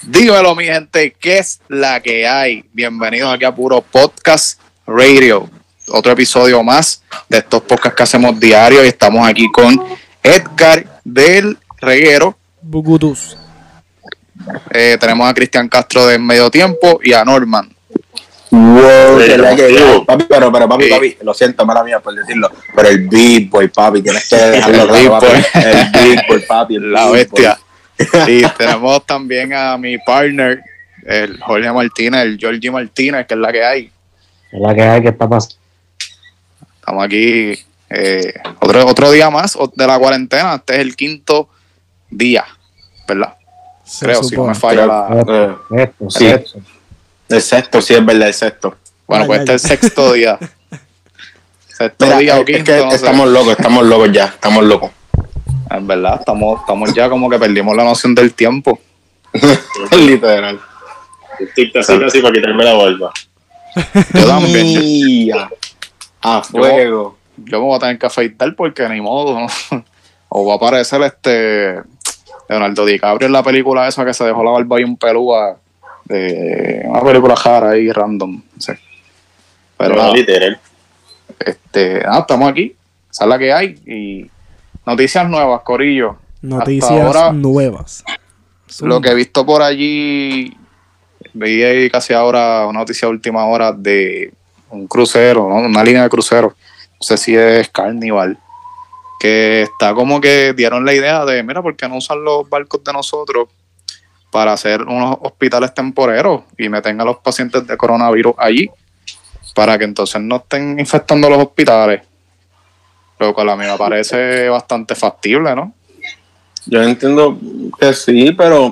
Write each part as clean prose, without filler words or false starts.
Dímelo, mi gente, ¿qué es la que hay? Bienvenidos aquí a Puro Podcast Radio. Otro episodio más de estos podcasts que hacemos diario. Y estamos aquí con Edgar del Reguero. Bugutus. Tenemos a Cristian Castro de Medio Tiempo y a Norman. Wow, que la que yo. Papi, pero papi, lo siento, mala mía por decirlo, pero el Big Boy, papi, tienes que dejarlo claro, papi. El Big Boy, papi, la bestia. Y tenemos también a mi partner, el Jorge Martínez, el Georgie Martínez, que es la que hay. Es la que hay, ¿qué está pasando? Estamos aquí otro día más de la cuarentena. Este es el quinto día, ¿verdad? Creo, si no me falla sí. El sexto, sí, es verdad, el sexto. Bueno, pues este es el sexto día. Sexto día o quinto. Es que estamos locos ya, estamos locos. Es verdad, estamos ya como que perdimos la noción del tiempo. Literal. Estoy casi para quitarme la barba. Yo también. A fuego. Yo me voy a tener que afeitar porque ni modo, ¿no? O va a aparecer Leonardo DiCaprio en la película esa que se dejó la barba y un pelúa de una película jara ahí random, no sé. Pero no, literal. Estamos aquí, esa es la que hay. Y noticias nuevas, corillo. Noticias nuevas. Lo que he visto por allí, veía casi ahora una noticia de última hora de un crucero, ¿no? Una línea de crucero, no sé si es Carnival, que está como que dieron la idea de, mira, ¿por qué no usan los barcos de nosotros para hacer unos hospitales temporeros y meten a los pacientes de coronavirus allí para que entonces no estén infectando los hospitales? Lo cual a mí me parece bastante factible, ¿no? Yo entiendo que sí, pero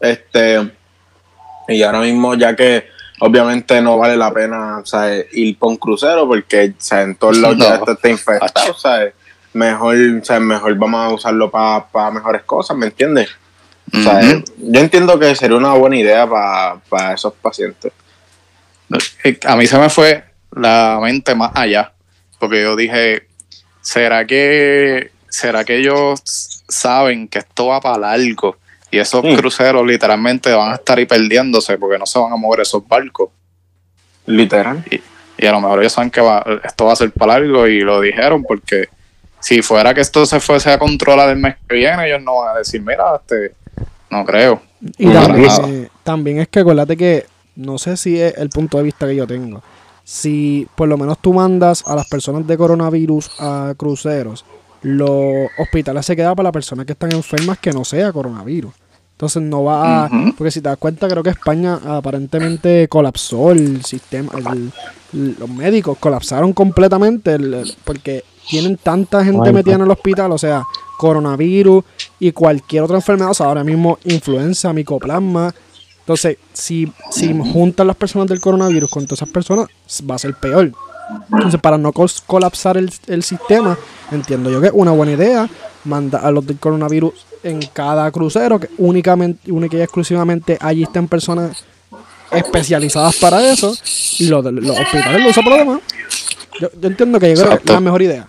y ahora mismo, ya que obviamente no vale la pena, o sea, ir por un crucero porque, o sea, en todos lados ya esto está infectado, o sea, mejor vamos a usarlo para mejores cosas, ¿me entiendes? O sea, yo entiendo que sería una buena idea para esos pacientes. A mí se me fue la mente más allá, porque yo dije, ¿será que ellos saben que esto va para largo? Y esos cruceros literalmente van a estar ahí perdiéndose porque no se van a mover esos barcos. Literal. Y a lo mejor ellos saben que esto va a ser para largo y lo dijeron porque si fuera que esto se fuese a controlar el mes que viene, ellos no van a decir, mira, no creo. Y también es que acuérdate que, no sé si es el punto de vista que yo tengo, si por lo menos tú mandas a las personas de coronavirus a cruceros, los hospitales se quedan para las personas que están enfermas que no sea coronavirus. Entonces no va a... Porque si te das cuenta, creo que España aparentemente colapsó el sistema, los médicos colapsaron completamente porque tienen tanta gente metida en el hospital, o sea, coronavirus y cualquier otra enfermedad, o sea, ahora mismo influenza, micoplasma. Entonces, si juntan las personas del coronavirus con todas esas personas, va a ser peor. Entonces, para no colapsar el sistema, entiendo yo que es una buena idea mandar a los del coronavirus en cada crucero, que única y exclusivamente allí estén personas especializadas para eso, y los hospitales lo usan por lo demás. Yo entiendo que yo creo que es la mejor idea.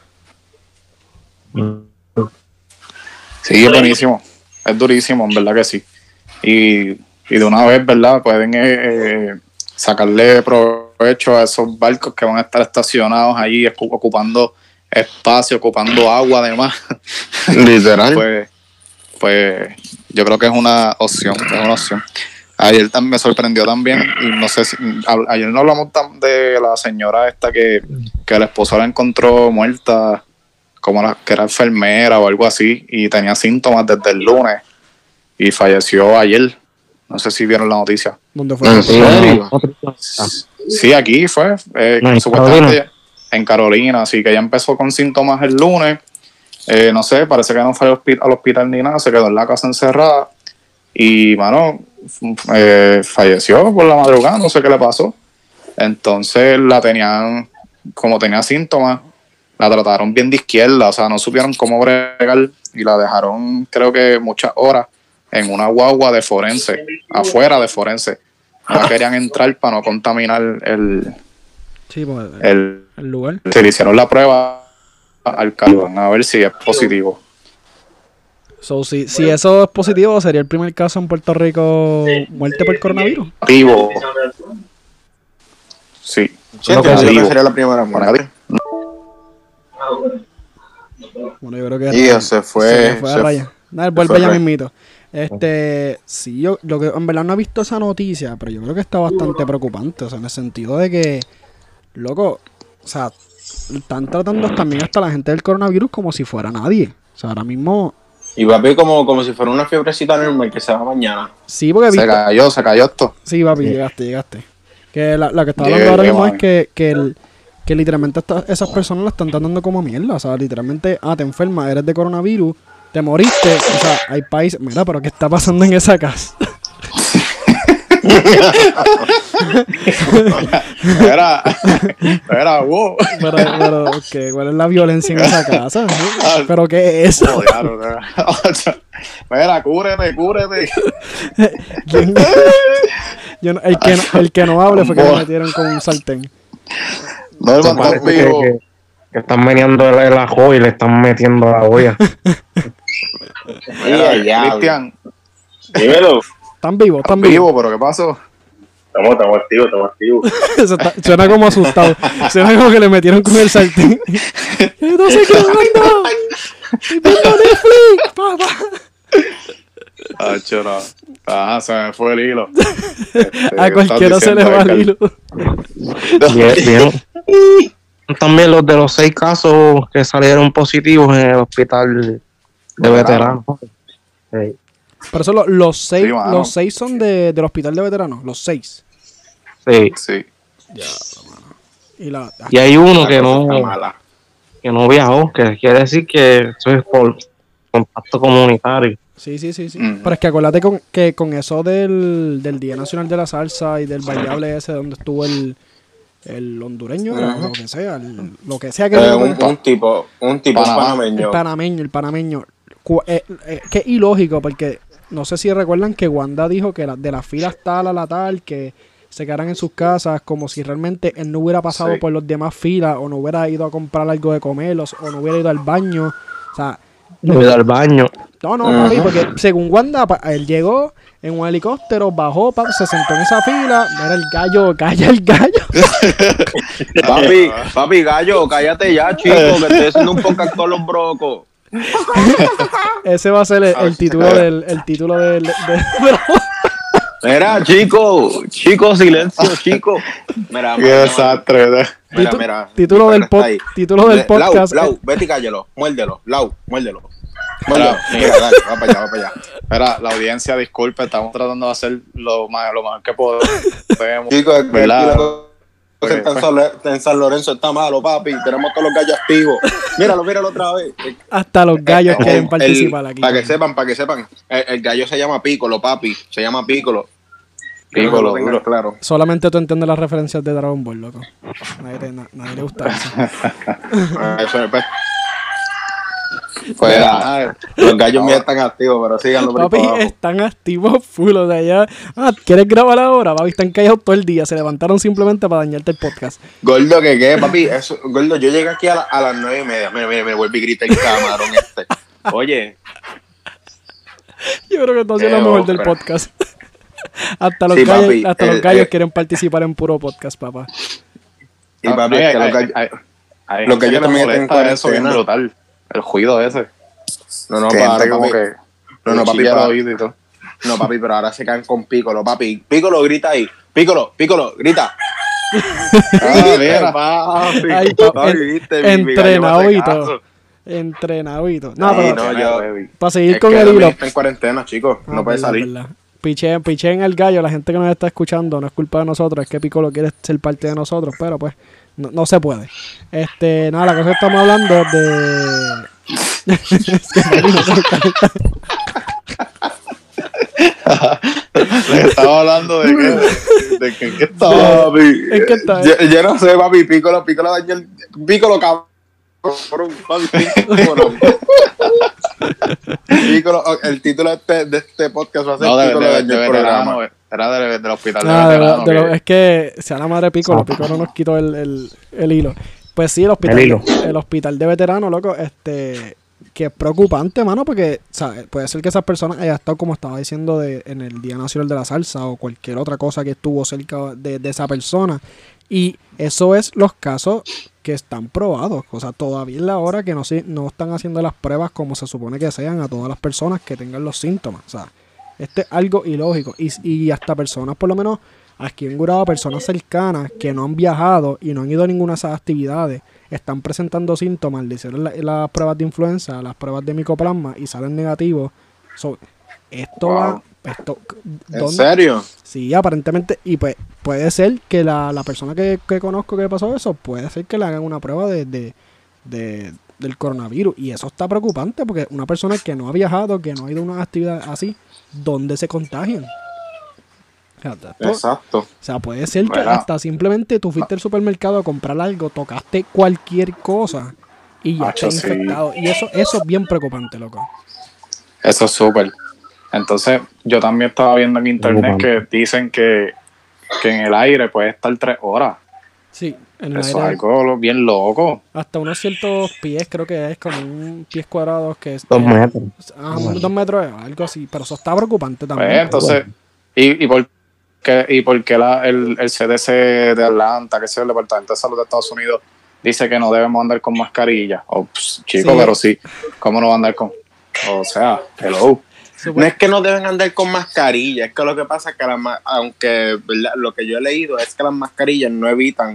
Sí, es buenísimo. Es durísimo, en verdad que sí. Y de una vez, ¿verdad? Pueden sacarle provecho a esos barcos que van a estar estacionados allí ocupando espacio, ocupando agua además. Literal. Pues yo creo que es una opción, Ayer me sorprendió también, y no sé si ayer no hablamos de la señora esta que el esposo la encontró muerta, como que era enfermera o algo así, y tenía síntomas desde el lunes y falleció ayer. No sé si vieron la noticia. ¿Dónde fue? ¿En serio? Sí, aquí fue, supuestamente en Carolina, así que ella empezó con síntomas el lunes. No sé, parece que no fue al hospital ni nada, se quedó en la casa encerrada y, mano, falleció por la madrugada, no sé qué le pasó. Entonces como tenía síntomas, la trataron bien de izquierda, o sea, no supieron cómo bregar y la dejaron, creo que muchas horas, en una guagua de forense, afuera de forense. No querían entrar para no contaminar el lugar. Se le hicieron la prueba al carbón a ver si es positivo. So, si eso es positivo, sería el primer caso en Puerto Rico muerte por coronavirus. Activo. Sí. Sí, entiendo que sería la primera muerte. Bueno, yo creo que Y se fue a raya. Nada, vuelve ya mismito. Sí, yo que en verdad no he visto esa noticia, pero yo creo que está bastante preocupante, o sea, en el sentido de que, loco, o sea, están tratando también hasta la gente del coronavirus como si fuera nadie. O sea, ahora mismo... Y papi como si fuera una fiebrecita normal que se va mañana. Sí, porque se cayó esto. Sí, papi, llegaste. Que la que estaba hablando ahora mismo es que literalmente esas personas la están tratando como mierda. O sea, literalmente, te enfermas, eres de coronavirus, te moriste. O sea, hay países... Mira, pero ¿qué está pasando en esa casa? Era wow. Pero ¿cuál es la violencia en esa casa? ¿Pero qué es eso? Mira, cúbrete. El que no hable fue que me metieron con un sartén. No, que están meneando el ajo y le están metiendo la olla. Cristian, dímelo. ¿Están vivos? ¿Están vivos? ¿Pero qué pasó? Estamos activos. Suena como asustado. Suena como que le metieron con el sartén. ¡No sé qué onda! ¡Estoy viendo Netflix, papá! Ajá, se me fue el hilo. A cualquiera se le va el hilo. Bien. También los de los 6 casos que salieron positivos en el hospital de veteranos. Sí. Pero eso los 6 son del hospital de veteranos, los 6. Sí. Ya, y hay uno que no viajó, que quiere decir que eso es por contacto comunitario. Sí. Pero es que acuérdate que con eso del Día Nacional de la Salsa y del bailable ese donde estuvo el hondureño, lo que sea que un tipo panameño. El panameño. Que es ilógico, porque no sé si recuerdan que Wanda dijo que de las filas tal a la tal, que se quedaran en sus casas, como si realmente él no hubiera pasado por los demás filas, o no hubiera ido a comprar algo de comer, o no hubiera ido al baño. O sea, no ido al baño. No, papi, porque según Wanda, él llegó en un helicóptero, bajó, se sentó en esa fila. Mira el gallo, calla el gallo. papi, gallo, cállate ya, chico, que estoy haciendo un podcast con los brocos. Ese va a ser el título del Mira, chico, silencio, chico. Mira, qué desastre, ¿verdad? Mira. Título del podcast. Lau, vete y cállalo, muérdelo. Mira, dale, va para allá. Espera, la audiencia, disculpe, estamos tratando de hacer lo mejor que podemos. Chicos, en San Lorenzo está malo, papi. Tenemos todos los gallos activos. Míralo otra vez. Hasta los gallos quieren participar aquí. Para que sepan. El gallo se llama Piccolo, papi. Se llama Piccolo. Piccolo, duro. Claro. Solamente tú entiendes las referencias de Dragon Ball, loco. Nadie le gusta eso. Eso es, pues los gallos míos están activos, pero síganlo. Papi, están activos full, o sea, ya... ¿quieres grabar ahora? Papi, están callados todo el día. Se levantaron simplemente para dañarte el podcast. Gordo, ¿qué, papi? Gordo, yo llegué aquí a las 9:30. Mira, vuelve y grita el camarón este. Oye. Yo creo que entonces es lo mejor del podcast. Hasta los gallos quieren participar en puro podcast, papá. Y papi, los gallos también tienen eso bien brutal. El ruido ese. No, papi, pero ahora se caen con Piccolo, papi. Piccolo, grita ahí. Piccolo, grita. Mira, papi. Entrenadito. No, pero para seguir con el hilo. Está en cuarentena, chicos. No puede salir. Piché en el gallo. La gente que nos está escuchando no es culpa de nosotros. Es que Piccolo quiere ser parte de nosotros, pero pues no se puede. La cosa que estamos hablando de... Estaba hablando de qué estaba. ¿En qué está? Yo no sé, papi. Piccolo dañó el... Piccolo, cabrón. Piccolo, el título de este podcast va a ser Piccolo dañó el programa. Era del hospital de veteranos. Es que sea la madre Piccolo nos quitó el hilo. Pues sí, el hospital de veteranos, loco, que es preocupante, mano, porque ¿sabes? Puede ser que esas personas hayan estado, como estaba diciendo, en el Día Nacional de la Salsa o cualquier otra cosa que estuvo cerca de esa persona. Y eso es los casos que están probados. O sea, todavía es la hora que no están haciendo las pruebas como se supone que sean a todas las personas que tengan los síntomas. O sea, este es algo ilógico. Y hasta personas, por lo menos aquí en Gurabo, personas cercanas que no han viajado y no han ido a ninguna de esas actividades, están presentando síntomas, le hicieron las pruebas de influenza, las pruebas de micoplasma y salen negativos. Esto va... ¿En serio? Sí, aparentemente, y pues puede ser que la persona que conozco que pasó eso, puede ser que le hagan una prueba del coronavirus. Y eso está preocupante porque una persona que no ha viajado, que no ha ido a una actividad así, ¿dónde se contagian? Exacto. O sea, puede ser que hasta simplemente tú fuiste al supermercado a comprar algo, tocaste cualquier cosa y ya está infectado. Y eso es bien preocupante, loco. Eso es súper. Entonces, yo también estaba viendo en internet que dicen que en el aire puede estar 3 horas. Sí, en el eso aire. Es algo bien loco. Hasta unos ciertos pies, creo que es como un pies cuadrados que es... 2 metros. 2 metros, algo así. Pero eso está preocupante también. Pues, entonces, ¿y por qué el CDC de Atlanta, que es el Departamento de Salud de Estados Unidos, dice que no debemos andar con mascarilla? Chicos, pero sí, ¿cómo no va a andar con...? O sea, hello. No es que no deben andar con mascarilla, es que lo que pasa es que aunque lo que yo he leído es que las mascarillas no evitan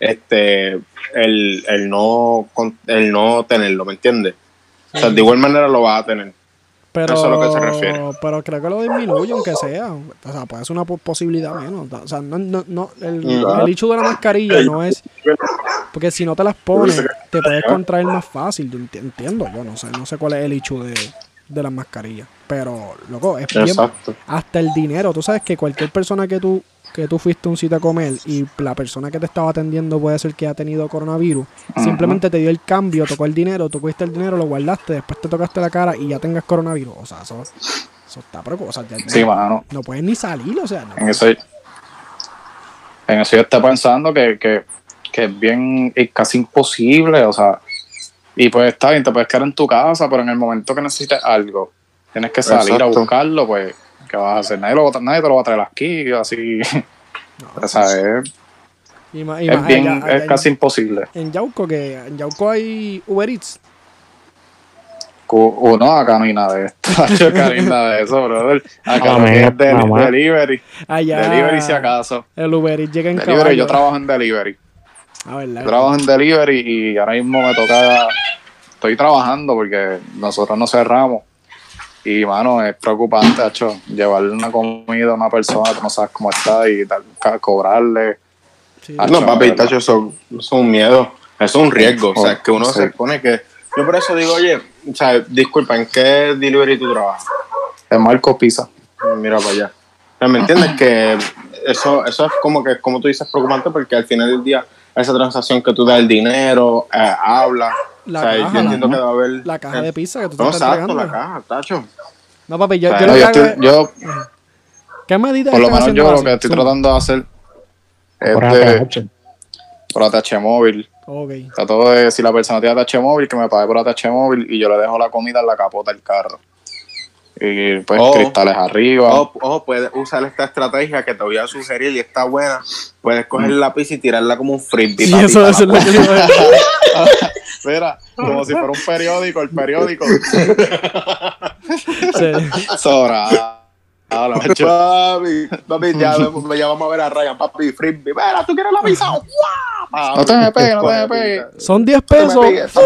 el no tenerlo, ¿me entiendes? Sí. O sea, de igual manera lo vas a tener. Pero, eso es a lo que se refiere. Pero creo que lo disminuye, aunque sea. O sea, puede ser una posibilidad menos. O sea, el hecho de la mascarilla no es... Porque si no te las pones, te puedes contraer más fácil. Entiendo, yo no sé cuál es el hecho de las mascarillas. Pero, loco, es bien... Exacto. Hasta el dinero. Tú sabes que cualquier persona que tú fuiste a un sitio a comer y la persona que te estaba atendiendo puede ser que ha tenido coronavirus, simplemente te dio el cambio, tocó el dinero, tú cogiste el dinero, lo guardaste, después te tocaste la cara y ya tengas coronavirus. O sea, eso está preocupante. O sea, sí, mano. No puedes ni salir, o sea. No. En eso yo estoy pensando que es bien, es casi imposible, o sea, y pues está bien, te puedes quedar en tu casa, pero en el momento que necesites algo, tienes que salir a buscarlo, pues, ¿qué vas a hacer? Nadie te lo va a traer aquí, así. No, o sea, es casi imposible. En Yauco hay Uber Eats. No, acá no hay nada de esto. Acá no hay nada de eso, brother. Acá es delivery. Delivery si acaso. El Uber Eats llega en delivery, caballo. Yo trabajo en delivery. ¿Verdad? Yo trabajo en delivery y ahora mismo me toca... Estoy trabajando porque nosotros no cerramos. Y, mano, es preocupante, hecho, llevarle una comida a una persona que no sabes cómo está y cobrarle. Sí. No, papi, tacho, eso es un miedo, eso es un riesgo. O sea, es que uno se pone que... Yo por eso digo, oye, o sea, disculpa, ¿en qué delivery tú trabajas? En Marco Pizza. Mira para allá. O sea, ¿me entiendes? Que eso es como tú dices, preocupante porque al final del día, esa transacción que tú das el dinero, habla... La o sea, caja, yo entiendo que va a haber... La caja de pizza que tú te estás entregando. La caja, tacho. No, papi, o sea, ¿qué medida? Por lo menos yo lo que estoy tratando de hacer es por ATH móvil. Okay. Trato de, si la persona tiene ATH móvil, que me pague por ATH móvil y yo le dejo la comida en la capota del carro. Y pues cristales arriba. Ojo, puedes usar esta estrategia que te voy a sugerir y está buena. Puedes coger la pizza y tirarla como un frisbee. Sí, eso es lo que yo iba a decir. Mira, como si fuera un periódico, el periódico. Sí. Sobra. Papi, ya vamos a ver a Ryan, papi, frisbee. Mira, ¿tú quieres la pizza? No te me pegues. Son 10 pesos.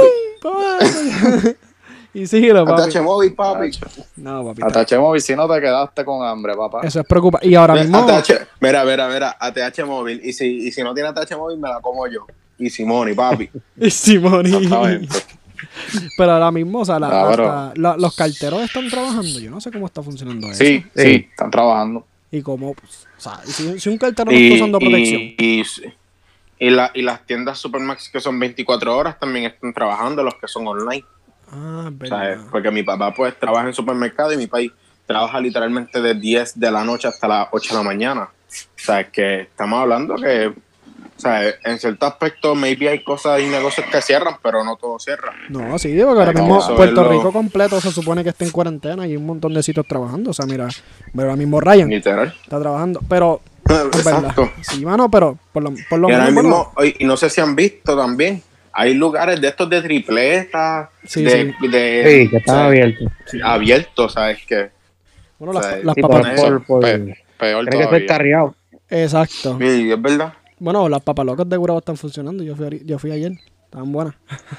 Y síguelo, papi. ATH móvil, papi. No, papi. ATH móvil, si no te quedaste con hambre, papá. Eso es preocupante. Y ahora mismo... Mira, ATH móvil. Y si no tiene ATH móvil, me la como yo. Y Simoni, papi. Y Simoni. Pero ahora mismo, o sea, los carteros están trabajando. Yo no sé cómo está funcionando eso. Sí, están trabajando. Y cómo, pues, o sea, si un cartero no está usando protección. Y las tiendas Supermax que son 24 horas también están trabajando, los que son online. Ah, verdad. Porque mi papá pues trabaja en supermercado y mi país trabaja literalmente de 10 de la noche hasta las 8 de la mañana. O sea, es que estamos hablando que O sea, en cierto aspecto, maybe hay cosas y negocios que cierran, pero no todo cierra. No, sí, porque ahora mismo Puerto Rico completo se supone que está en cuarentena y hay un montón de sitios trabajando. O sea, mira ahora mismo Ryan Literal. está trabajando, pero es verdad. Exacto. Sí, mano, pero por lo ahora menos. mismo, y no sé si han visto también, hay lugares de estos de tripleta, que están abiertos. Abiertos, ¿sabes qué? Bueno, las papas. Peor tiene que ser carriado. Exacto. Sí, es verdad. Bueno, las papas locas de Gurabo están funcionando. Yo fui ayer. Estaban buenas.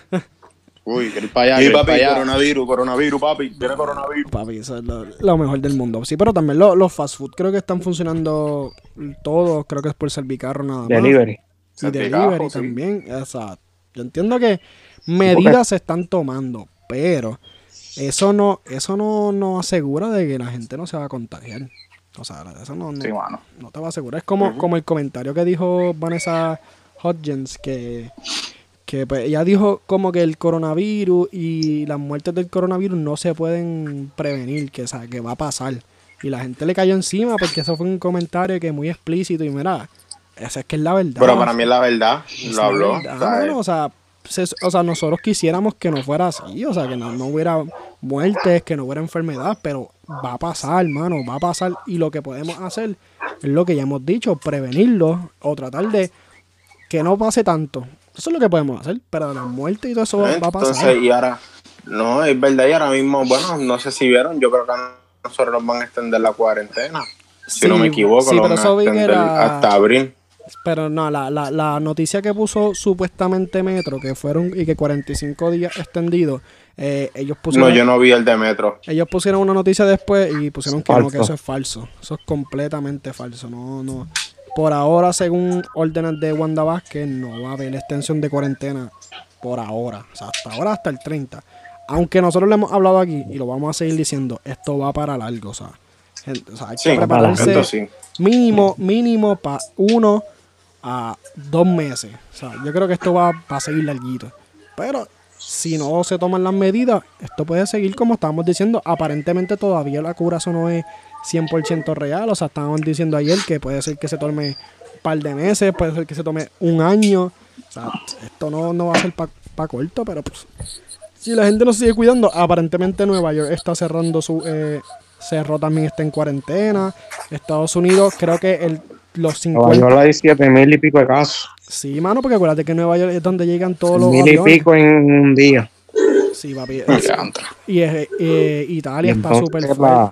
Uy, que ir para allá. Y papi, coronavirus, papi. Viene coronavirus. Papi, eso es lo mejor del mundo. Sí, pero también los fast food creo que están funcionando todos. Creo que es por Servicarro nada más. Delivery. Y delivery también. Exacto. Yo entiendo que medidas se están tomando, pero eso no asegura de que la gente no se va a contagiar. O sea, eso no te va a asegurar. Es como el comentario que dijo Vanessa Hudgens, que pues ella dijo como que el coronavirus y las muertes del coronavirus no se pueden prevenir, que va a pasar. Y la gente le cayó encima porque eso fue un comentario que muy explícito y mira, esa es que es la verdad. Pero para mí es la verdad, lo habló. Bueno, o sea, nosotros quisiéramos que no fuera así, o sea, que no hubiera muertes, que no hubiera enfermedad, pero va a pasar, hermano, va a pasar. Y lo que podemos hacer es lo que ya hemos dicho, prevenirlo o tratar de que no pase tanto. Eso es lo que podemos hacer, pero la muerte y todo eso va a pasar. Entonces, y ahora, no, es verdad, y ahora mismo, bueno, no sé si vieron, yo creo que nosotros nos van a extender la cuarentena. Si no me equivoco, sí, lo pero van a eso vi extender hasta abril. Pero no, la noticia que puso supuestamente Metro, que fueron y que 45 días extendidos, ellos pusieron... No, yo no vi el de Metro. Ellos pusieron una noticia después y pusieron que no, que eso es falso. Eso es completamente falso. No. Por ahora, según órdenes de Wanda Vázquez, no va a haber extensión de cuarentena por ahora. O sea, hasta ahora, hasta el 30. Aunque nosotros le hemos hablado aquí y lo vamos a seguir diciendo, esto va para largo, o sea hay que prepararse mínimo para 1 a 2 meses. O sea, yo creo que esto va a seguir larguito. Pero si no se toman las medidas, esto puede seguir como estábamos diciendo. Aparentemente todavía la cura eso no es 100% real. O sea, estábamos diciendo ayer que puede ser que se tome un par de meses, puede ser que se tome un año. O sea, esto no va a ser para corto, pero pues, si la gente no se sigue cuidando, aparentemente Nueva York está cerrando Cerro también está en cuarentena. Estados Unidos, creo que los 50... Nueva York hay 7,000 y pico de casos. Sí, mano, porque acuérdate que Nueva York es donde llegan todos los 1,000 y pico en un día. Sí, papi. Y Italia está súper fuerte.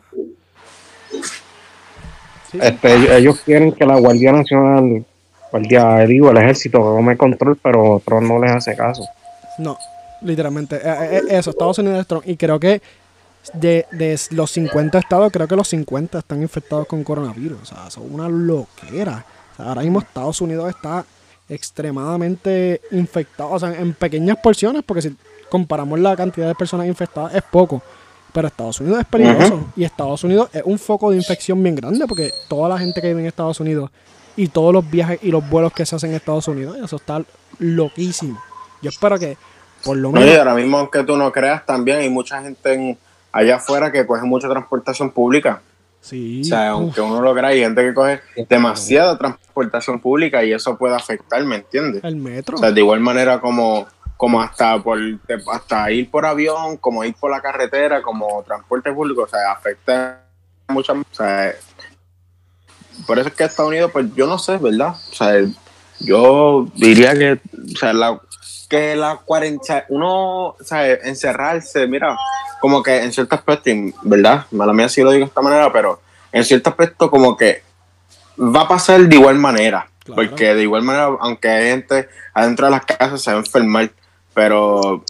Sí. Ellos quieren que la Guardia Nacional, el ejército, tome control, pero Trump no les hace caso. No, literalmente. Eso, Estados Unidos es Trump. Y creo que de los 50 estados, creo que los 50 están infectados con coronavirus. O sea, son una loquera. O sea, ahora mismo Estados Unidos está extremadamente infectado. O sea, en pequeñas porciones, porque si comparamos la cantidad de personas infectadas es poco. Pero Estados Unidos es peligroso. Y Estados Unidos es un foco de infección bien grande, porque toda la gente que vive en Estados Unidos y todos los viajes y los vuelos que se hacen en Estados Unidos, eso está loquísimo. Yo espero que por lo menos... Oye, ahora mismo, aunque tú no creas, también hay mucha gente allá afuera que coge mucha transportación pública. Sí. O sea, aunque uno lo crea, hay gente que coge demasiada transportación pública y eso puede afectar, ¿me entiendes? El metro. O sea, de igual manera como hasta ir por avión, como ir por la carretera, como transporte público, o sea, afecta mucho. O sea, por eso es que Estados Unidos, pues yo no sé, ¿verdad? O sea, yo diría que, o sea, la cuarentena, uno, o sea, encerrarse, mira, como que en cierto aspecto, ¿verdad? Mala mía sí lo digo de esta manera, pero en cierto aspecto como que va a pasar de igual manera. Claro. Porque de igual manera, aunque hay gente adentro de las casas, se va a enfermar, pero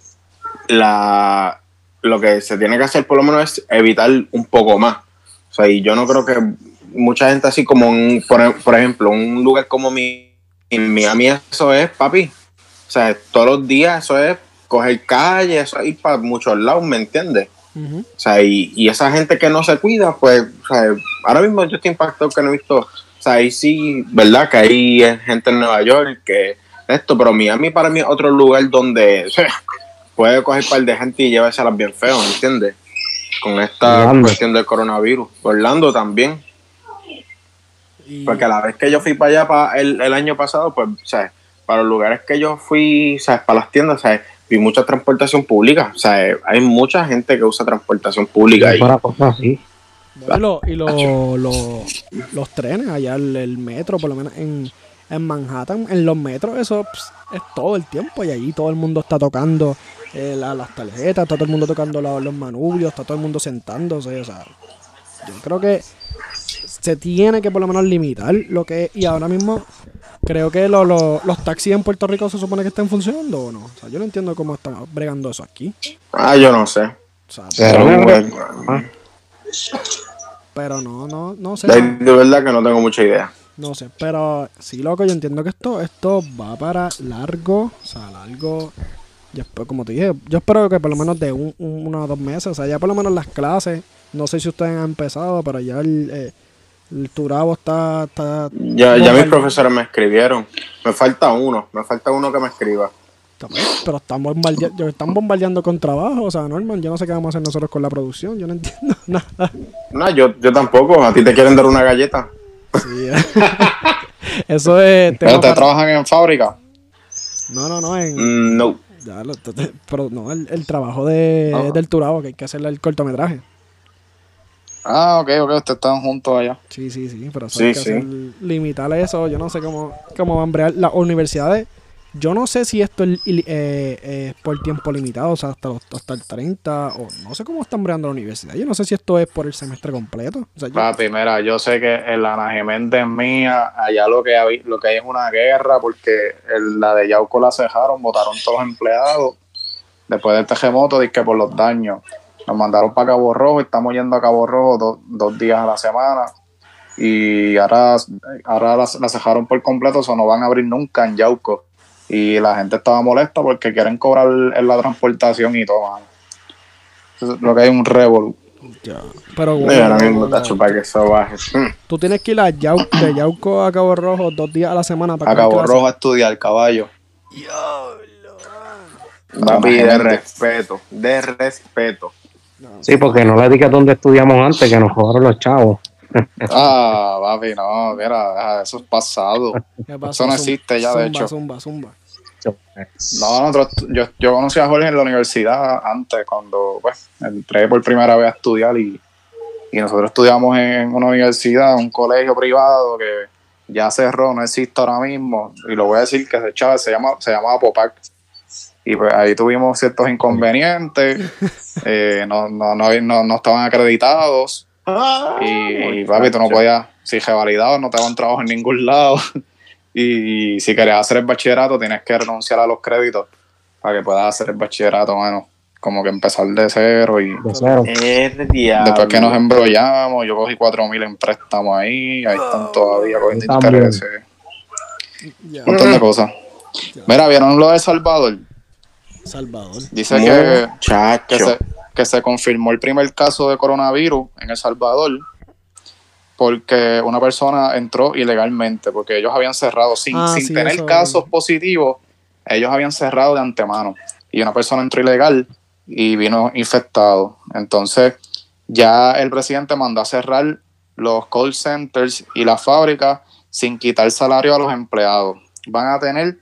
lo que se tiene que hacer por lo menos es evitar un poco más. O sea, y yo no creo que mucha gente así como, por ejemplo, un lugar como en Miami, eso es, papi. O sea, todos los días eso es coger calle, eso es ir para muchos lados, ¿me entiendes? Uh-huh. O sea, y esa gente que no se cuida, pues, o sea, ahora mismo yo estoy impactado que no he visto, o sea, ahí sí, ¿verdad? Que hay gente en Nueva York que esto, pero Miami para mí es otro lugar donde, o sea, puede coger un par de gente y llevárselas bien feo, ¿me entiendes? Con esta cuestión del coronavirus. Orlando también. Porque la vez que yo fui para allá el año pasado, pues, o sea, para los lugares que yo fui, o sea, para las tiendas, o sea, vi mucha transportación pública. O sea, hay mucha gente que usa transportación pública ahí. Para cosas así. Bueno, los trenes, allá el metro, por lo menos en Manhattan, en los metros, eso es todo el tiempo. Y allí todo el mundo está tocando las tarjetas, está todo el mundo tocando los manubrios, está todo el mundo sentándose. O sea, yo creo que se tiene que por lo menos limitar lo que es. Y ahora mismo creo que los taxis en Puerto Rico se supone que estén funcionando o no. O sea, yo no entiendo cómo están bregando eso aquí. Yo no sé. O sea, pero no sé. De verdad que no tengo mucha idea. No sé, pero sí, loco, yo entiendo que esto va para largo. O sea, largo. Como te dije, yo espero que por lo menos de 1 o 2 meses. O sea, ya por lo menos las clases. No sé si ustedes han empezado, pero ya el Turabo está ya mis profesores me escribieron. Me falta uno que me escriba. Pero están bombardeando con trabajo. O sea, Norman, yo no sé qué vamos a hacer nosotros con la producción. Yo no entiendo nada. No, yo tampoco. A ti te quieren dar una galleta. Sí. Eso es. ¿Pero te trabajan en fábrica? No. No. Pero no, el trabajo del Turabo, que hay que hacerle el cortometraje. Ok, ustedes están juntos allá. Sí, pero eso hay que limitar eso. Yo no sé cómo van a hambrear las universidades. Yo no sé si esto es por tiempo limitado, o sea, hasta el 30, o no sé cómo están hambreando la universidad. Yo no sé si esto es por el semestre completo. O sea, Papi, mira, yo sé que en la Ana Geméndez mía, allá lo que hay es una guerra, porque la de Yauco la cejaron, votaron todos los empleados. Después del terremoto, dizque por los daños. Nos mandaron para Cabo Rojo, estamos yendo a Cabo Rojo 2 días a la semana. Y ahora la cejaron por completo, o sea, no van a abrir nunca en Yauco. Y la gente estaba molesta porque quieren cobrar en la transportación y todo, mano. Eso es lo que hay un revolú. Ya. Pero bueno, ahora mismo está chupa que eso baje. Tú tienes que ir de Yauco a Cabo Rojo 2 días a la semana para a Cabo Rojo a estudiar, caballo. Papi, de respeto. Sí, porque no le digas dónde estudiamos antes, que nos jodaron los chavos. Papi, no, mira, eso es pasado. Eso no existe ya, de hecho. Zumba. No, yo conocí a Jorge en la universidad antes, cuando pues entré por primera vez a estudiar y nosotros estudiamos en una universidad, un colegio privado que ya cerró, no existe ahora mismo, y lo voy a decir que se llamaba Popac. Y pues ahí tuvimos ciertos inconvenientes, no estaban acreditados. Y papi, tú no podías, si revalidabas, no te daban trabajo en ningún lado. Y si querías hacer el bachillerato, tienes que renunciar a los créditos para que puedas hacer el bachillerato, mano. Como que empezar de cero. Y después que nos embrollamos, yo cogí 4,000 en préstamo ahí están todavía cogiendo intereses. Un montón de cosas. Mira, ¿vieron lo de Salvador? Dice que se confirmó el primer caso de coronavirus en El Salvador porque una persona entró ilegalmente, porque ellos habían cerrado sin tener casos positivos, ellos habían cerrado de antemano y una persona entró ilegal y vino infectado. Entonces ya el presidente mandó a cerrar los call centers y las fábricas sin quitar salario a los empleados. Van a tener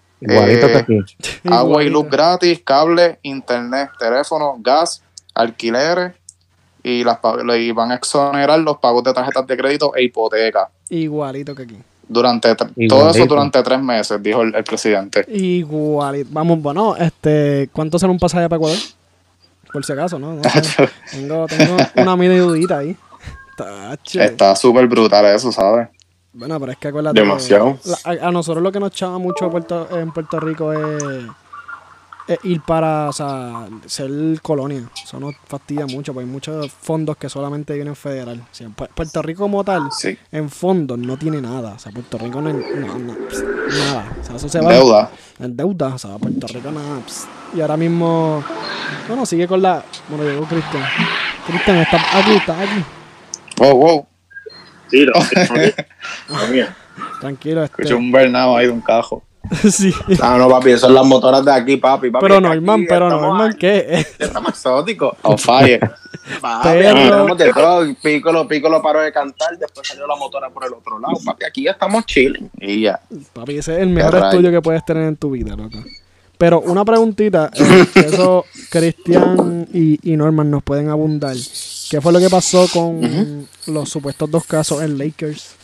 agua y luz gratis, cable, internet, teléfono, gas, alquileres y van a exonerar los pagos de tarjetas de crédito e hipoteca. Igualito que aquí. Todo eso durante 3 meses, dijo el presidente. Igualito. Vamos, bueno, ¿cuánto será un pasaje para Ecuador? Por si acaso, ¿no? Tengo una mini dudita ahí. Está súper brutal eso, ¿sabes? Bueno, pero es que acuérdate. Demasiado. A nosotros lo que nos chava mucho en Puerto Rico es ir para, o sea, ser colonia. Eso nos fastidia mucho, porque hay muchos fondos que solamente vienen federal. O sea, Puerto Rico como tal, en fondos no tiene nada. O sea, Puerto Rico no nada. O sea, eso se va en deuda. O sea, Puerto Rico nada. Y ahora mismo, bueno, sigue con la... Bueno, llegó Cristian. Cristian, está aquí. Wow. Sí, no, mía. Tranquilo. Escuché un Bernardo ahí de un cajo. Sí. No, papi, son las motoras de aquí, papi. Pero Norman, ¿qué? Estamos exóticos. On fire. Tenemos de todo. Piccolo paró de cantar, después salió la motora por el otro lado. Papi, aquí ya estamos chilling. Y ya. Papi, ese es el mejor estudio que puedes tener en tu vida, loco. Pero una preguntita, eso Cristian y Norman nos pueden abundar. ¿Qué fue lo que pasó con los supuestos 2 casos en Lakers?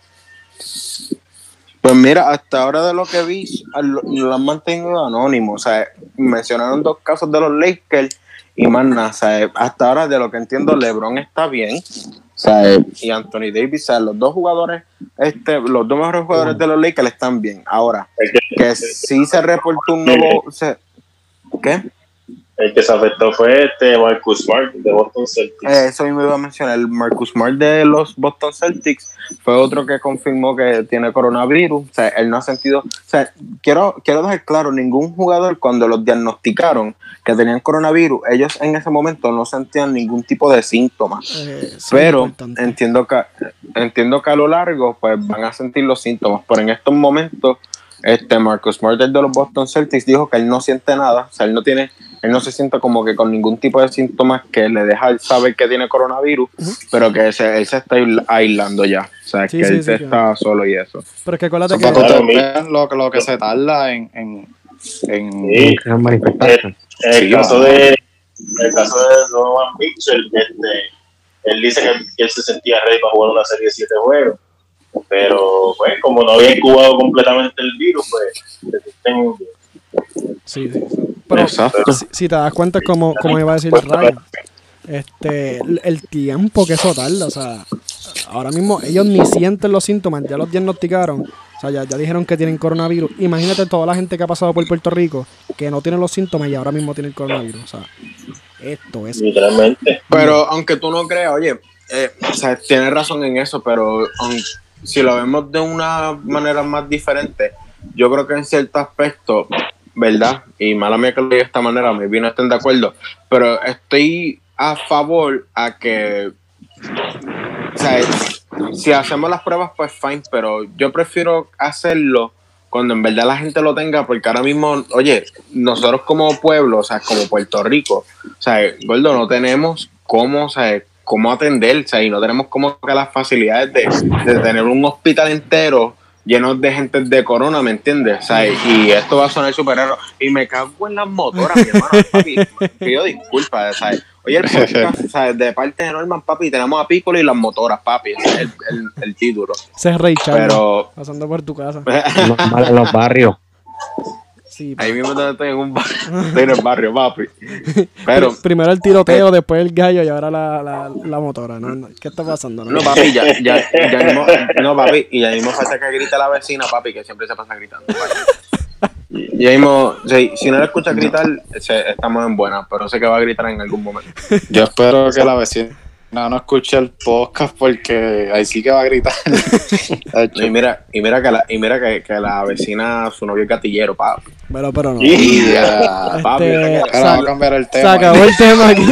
Pues mira, hasta ahora de lo que vi, lo han mantenido anónimo. O sea, mencionaron 2 casos de los Lakers y más nada. O sea, hasta ahora de lo que entiendo, LeBron está bien. O sea, y Anthony Davis, o sea, los 2 jugadores, los 2 mejores jugadores de los Lakers están bien. Ahora, que sí se reportó un nuevo... ¿Qué? El que se afectó fue Marcus Smart de Boston Celtics. Eso mismo iba a mencionar. El Marcus Smart de los Boston Celtics fue otro que confirmó que tiene coronavirus. O sea, él no ha sentido... O sea, quiero dejar claro, ningún jugador cuando los diagnosticaron que tenían coronavirus, ellos en ese momento no sentían ningún tipo de síntomas. Pero entiendo que a lo largo pues van a sentir los síntomas. Pero en estos momentos, Marcus Smart de los Boston Celtics dijo que él no siente nada. O sea, él no se siente como que con ningún tipo de síntomas que le deja saber que tiene coronavirus, pero que él se está aislando ya. O sea, que él está solo y eso. Pero es que acuérdate que lo que se tarda en manifestarse. En el caso de Donovan Mitchell, él dice que él se sentía ready para jugar una serie de 7 juegos, pero pues como no había incubado completamente el virus, pues sí. Pero si te das cuenta, como iba a decir Ryan, el tiempo que eso tarda, o sea, ahora mismo ellos ni sienten los síntomas, ya los diagnosticaron, o sea, ya dijeron que tienen coronavirus. Imagínate toda la gente que ha pasado por Puerto Rico que no tiene los síntomas y ahora mismo tienen coronavirus, o sea, esto es... Literalmente. Pero aunque tú no creas, oye, o sea, tienes razón en eso, pero si lo vemos de una manera más diferente, yo creo que en cierto aspecto, ¿verdad? Y mala mía que lo diga de esta manera, me no estén de acuerdo, pero estoy a favor a que, o sea, si hacemos las pruebas, pues fine, pero yo prefiero hacerlo cuando en verdad la gente lo tenga, porque ahora mismo, oye, nosotros como pueblo, o sea, como Puerto Rico, o sea, gordo, no tenemos cómo, o sea, cómo atender, o sea, y no tenemos como que las facilidades de tener un hospital entero llenos de gente de corona, ¿me entiendes? O sea, y esto va a sonar súper raro. Y me cago en las motoras, mi hermano, papi. Pido disculpas, ¿sabes? Oye, el podcast, ¿sabes? De parte de Norman, papi, tenemos a Piccolo y las motoras, papi. Ese es el título. Ese es Ray Charles, pero pasando por tu casa. En los barrios. Sí, ahí mismo estoy en un barrio. Estoy en el barrio, papi. Pero primero el tiroteo, después el gallo y ahora la motora. ¿No? ¿Qué está pasando? No, papi, ya mismo, no, papi, y ya mismo falta que grite la vecina, papi, que siempre se pasa gritando. Y ya mismo, si no le escucha gritar, estamos en buena, pero sé que va a gritar en algún momento. Yo espero que la vecina no escuche el podcast porque ahí sí que va a gritar. y mira que la vecina, su novio es gatillero, papi. Pero no. Papi, ahora vamos a cambiar el tema. Se acabó el tema aquí.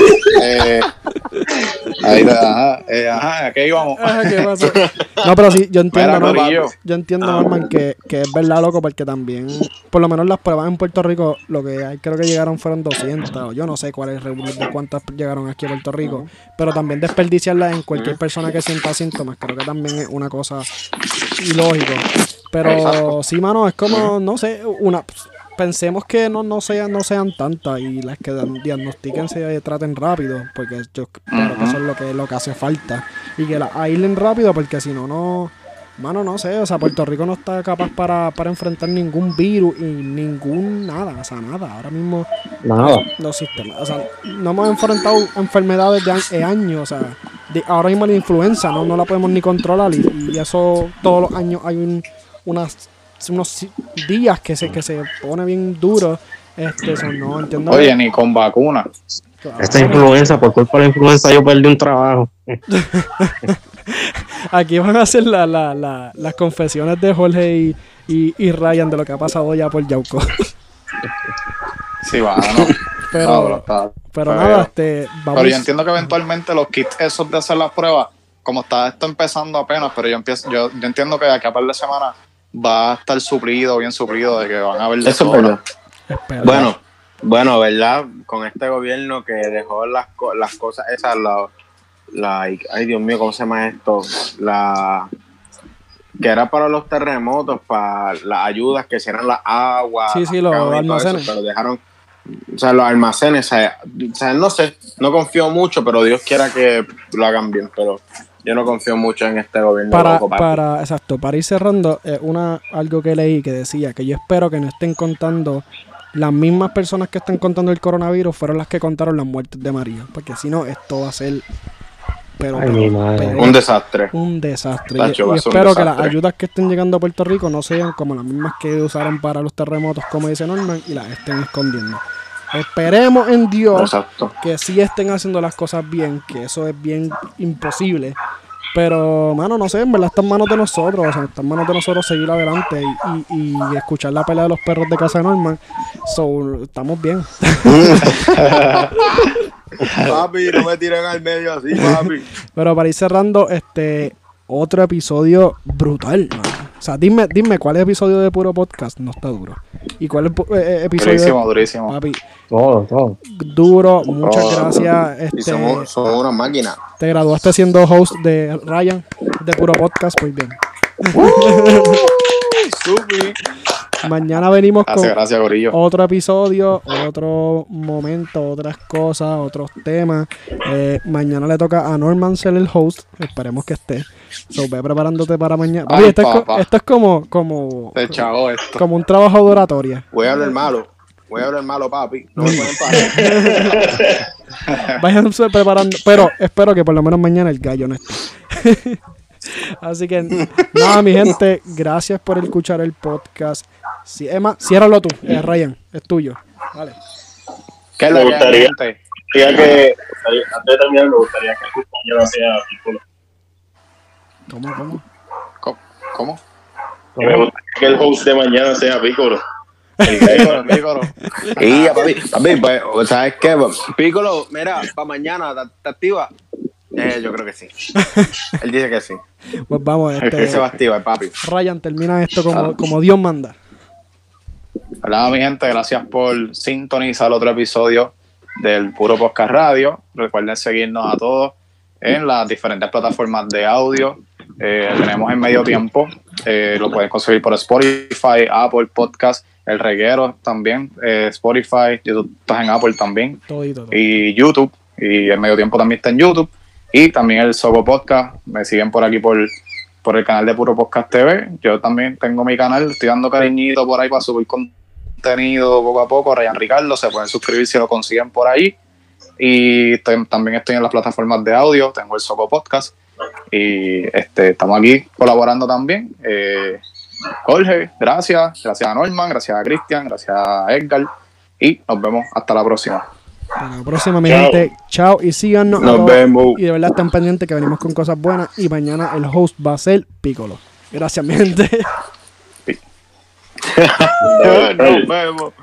Aquí íbamos. ¿Qué pasó? No, pero sí, yo entiendo, Mira, yo entiendo, Norman, que es verdad, loco, porque también, por lo menos las pruebas en Puerto Rico, lo que hay, creo que llegaron fueron 200, o yo no sé cuál es el de cuántas llegaron aquí a Puerto Rico, pero también desperdiciarlas en cualquier persona que sienta síntomas, creo que también es una cosa ilógica. Pero sí, mano, es como, no sé, pensemos que no sean tantas y las que diagnostiquen se traten rápido, porque yo creo que eso es lo que hace falta, y que las aíslen rápido, porque si no, mano, no sé, o sea, Puerto Rico no está capaz para enfrentar ningún virus y nada, o sea, nada, ahora mismo nada. Los sistemas, o sea, no hemos enfrentado enfermedades de años, o sea, ahora mismo la influenza no la podemos ni controlar, y eso todos los años hay unos días que se pone bien duro. No entiendo. Oye, ni con vacuna. Claro. Esta influenza, por culpa de la influenza yo perdí un trabajo. Aquí van a hacer las confesiones de Jorge y Ryan de lo que ha pasado ya por Yauco. Sí, va, no. Pero nada, vamos. Pero yo entiendo que eventualmente los kits esos de hacer las pruebas, como está esto empezando apenas, pero yo entiendo que de aquí a par de semanas va a estar bien suplido, de que van a haber de eso sobra. es verdad. Bueno, Bueno, ¿verdad? Con este gobierno que dejó las cosas esas, ay Dios mío, ¿cómo se llama esto? Que era para los terremotos, para las ayudas que eran las aguas. Sí, los almacenes. Pero dejaron, o sea, los almacenes, o sea, no sé, no confío mucho, pero Dios quiera que lo hagan bien, pero yo no confío mucho en este gobierno. Exacto, para ir cerrando, algo que leí que decía que yo espero que no estén contando, las mismas personas que están contando el coronavirus fueron las que contaron las muertes de María, porque si no, esto va a ser un desastre. Un desastre. Tacho, y espero que las ayudas que estén llegando a Puerto Rico no sean como las mismas que usaron para los terremotos, como dice Norman, y las estén escondiendo. Esperemos en Dios que sí estén haciendo las cosas bien, que eso es bien imposible. Pero, mano, no sé, en verdad está en manos de nosotros. O sea, está en manos de nosotros seguir adelante y escuchar la pelea de los perros de casa de Norman. Estamos bien. Papi, no me tiren al medio así, papi. Pero para ir cerrando, otro episodio brutal, man. O sea, dime cuál es el episodio de Puro Podcast no está duro. ¿Y cuál es el episodio? Durísimo. Papi, todo. Duro, muchas gracias. Somos una máquina. Te graduaste siendo host de Ryan, de Puro Podcast, muy bien. Mañana venimos con otro episodio, otro momento, otras cosas, otros temas. Mañana le toca a Norman ser el host. Esperemos que esté. Ve preparándote para mañana. Oye, esto es como un trabajo de oratoria. Voy a hablar malo, papi. No me pueden parar. Váyanse preparando. Pero espero que por lo menos mañana el gallo no esté. Así que nada, mi gente, gracias por escuchar el podcast. Emma, ciérralo tú, Ryan, es tuyo. Vale. ¿Qué me gustaría antes de terminar, me gustaría que el compañero sea Piccolo. ¿Cómo? Que me gustaría que el host de mañana sea Piccolo. Piccolo. Y papi, pues, ¿sabes qué? Piccolo, mira, para mañana, ¿te activa? Yo creo que sí. Él dice que sí. Pues vamos, se va a activar, papi. Ryan, termina esto como Dios manda. Hola, mi gente, gracias por sintonizar otro episodio del Puro Podcast Radio. Recuerden seguirnos a todos en las diferentes plataformas de audio. Tenemos en Medio Tiempo, lo pueden conseguir por Spotify, Apple Podcast, El Reguero también, Spotify, YouTube estás en Apple también, todo. Y YouTube, y el Medio Tiempo también está en YouTube. Y también el Soco Podcast, me siguen por aquí por el canal de Puro Podcast TV. Yo también tengo mi canal, estoy dando cariñito por ahí para subir contenido poco a poco. Ryan Ricardo, se pueden suscribir si lo consiguen por ahí. Y también estoy en las plataformas de audio, tengo el Soco Podcast. Y estamos aquí colaborando también. Jorge, gracias a Norman, gracias a Cristian, gracias a Edgar. Y nos vemos hasta la próxima. Hasta la próxima, mi gente. Chao y síganos. Nos vemos. Y de verdad estén pendientes que venimos con cosas buenas. Y mañana el host va a ser Piccolo. Gracias, mi gente. Nos vemos.